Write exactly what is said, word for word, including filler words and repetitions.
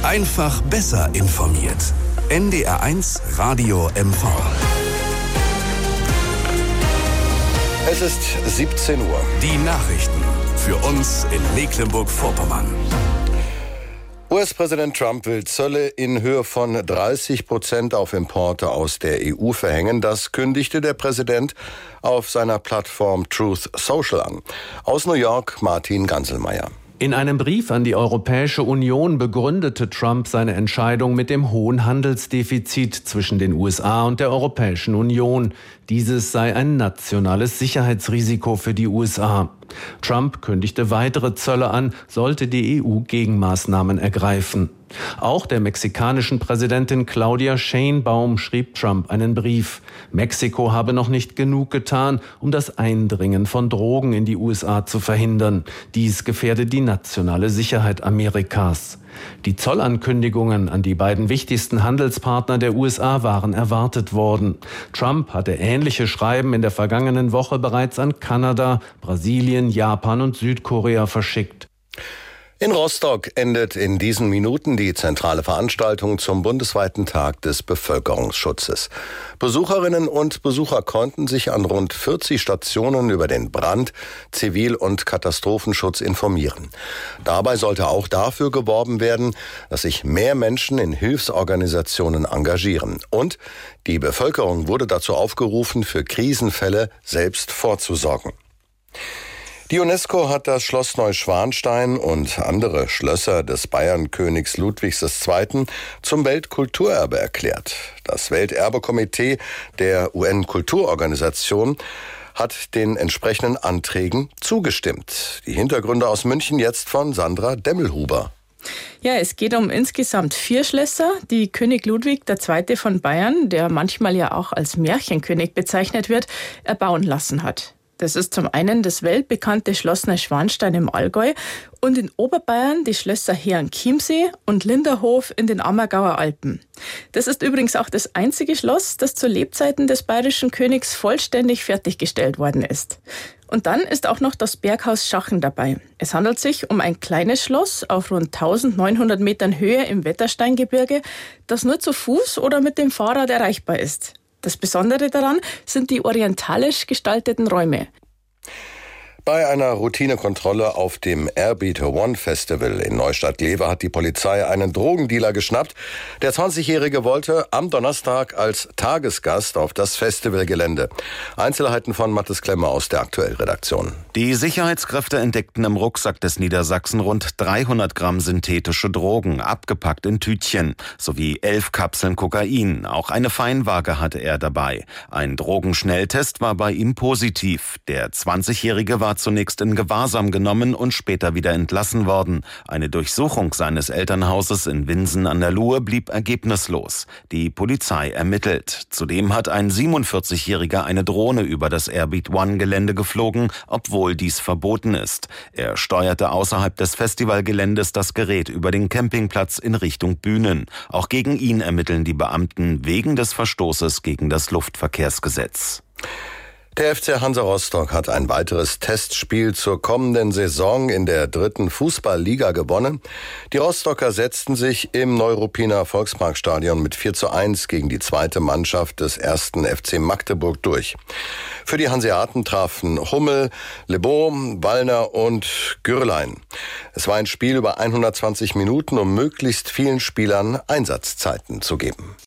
Einfach besser informiert. N D R eins Radio M V. Es ist siebzehn Uhr. Die Nachrichten für uns in Mecklenburg-Vorpommern. U S-Präsident Trump will Zölle in Höhe von dreißig Prozent auf Importe aus der E U verhängen. Das kündigte der Präsident auf seiner Plattform Truth Social an. Aus New York Martin Ganselmeier. In einem Brief an die Europäische Union begründete Trump seine Entscheidung mit dem hohen Handelsdefizit zwischen den U S A und der Europäischen Union. Dieses sei ein nationales Sicherheitsrisiko für die U S A. Trump kündigte weitere Zölle an, sollte die E U Gegenmaßnahmen ergreifen. Auch der mexikanischen Präsidentin Claudia Sheinbaum schrieb Trump einen Brief. Mexiko habe noch nicht genug getan, um das Eindringen von Drogen in die U S A zu verhindern. Dies gefährde die nationale Sicherheit Amerikas. Die Zollankündigungen an die beiden wichtigsten Handelspartner der U S A waren erwartet worden. Trump hatte ähnliche Schreiben in der vergangenen Woche bereits an Kanada, Brasilien, Japan und Südkorea verschickt. In Rostock endet in diesen Minuten die zentrale Veranstaltung zum bundesweiten Tag des Bevölkerungsschutzes. Besucherinnen und Besucher konnten sich an rund vierzig Stationen über den Brand-, Zivil- und Katastrophenschutz informieren. Dabei sollte auch dafür geworben werden, dass sich mehr Menschen in Hilfsorganisationen engagieren. Und die Bevölkerung wurde dazu aufgerufen, für Krisenfälle selbst vorzusorgen. Die UNESCO hat das Schloss Neuschwanstein und andere Schlösser des Bayernkönigs Ludwigs der Zweite. zum Weltkulturerbe erklärt. Das Welterbekomitee der U N-Kulturorganisation hat den entsprechenden Anträgen zugestimmt. Die Hintergründe aus München jetzt von Sandra Demmelhuber. Ja, es geht um insgesamt vier Schlösser, die König Ludwig der Zweite. von Bayern, der manchmal ja auch als Märchenkönig bezeichnet wird, erbauen lassen hat. Das ist zum einen das weltbekannte Schloss Neuschwanstein im Allgäu und in Oberbayern die Schlösser Herrenchiemsee und Linderhof in den Ammergauer Alpen. Das ist übrigens auch das einzige Schloss, das zu Lebzeiten des bayerischen Königs vollständig fertiggestellt worden ist. Und dann ist auch noch das Berghaus Schachen dabei. Es handelt sich um ein kleines Schloss auf rund eintausendneunhundert Metern Höhe im Wettersteingebirge, das nur zu Fuß oder mit dem Fahrrad erreichbar ist. Das Besondere daran sind die orientalisch gestalteten Räume. Bei einer Routinekontrolle auf dem Airbeat One Festival in Neustadt-Glewe hat die Polizei einen Drogendealer geschnappt. Der zwanzigjährige wollte am Donnerstag als Tagesgast auf das Festivalgelände. Einzelheiten von Mathis Klemmer aus der Aktuell-Redaktion. Die Sicherheitskräfte entdeckten im Rucksack des Niedersachsen rund dreihundert Gramm synthetische Drogen, abgepackt in Tütchen, sowie elf Kapseln Kokain. Auch eine Feinwaage hatte er dabei. Ein Drogenschnelltest war bei ihm positiv. Der zwanzigjährige war zunächst in Gewahrsam genommen und später wieder entlassen worden. Eine Durchsuchung seines Elternhauses in Winsen an der Luhe blieb ergebnislos. Die Polizei ermittelt. Zudem hat ein siebenundvierzigjähriger eine Drohne über das Airbeat One Gelände geflogen, obwohl dies verboten ist. Er steuerte außerhalb des Festivalgeländes das Gerät über den Campingplatz in Richtung Bühnen. Auch gegen ihn ermitteln die Beamten wegen des Verstoßes gegen das Luftverkehrsgesetz. Der F C Hansa Rostock hat ein weiteres Testspiel zur kommenden Saison in der dritten Fußballliga gewonnen. Die Rostocker setzten sich im Neuruppiner Volksparkstadion mit vier zu eins gegen die zweite Mannschaft des ersten F C Magdeburg durch. Für die Hanseaten trafen Hummel, Lebon, Wallner und Gürlein. Es war ein Spiel über hundertzwanzig Minuten, um möglichst vielen Spielern Einsatzzeiten zu geben.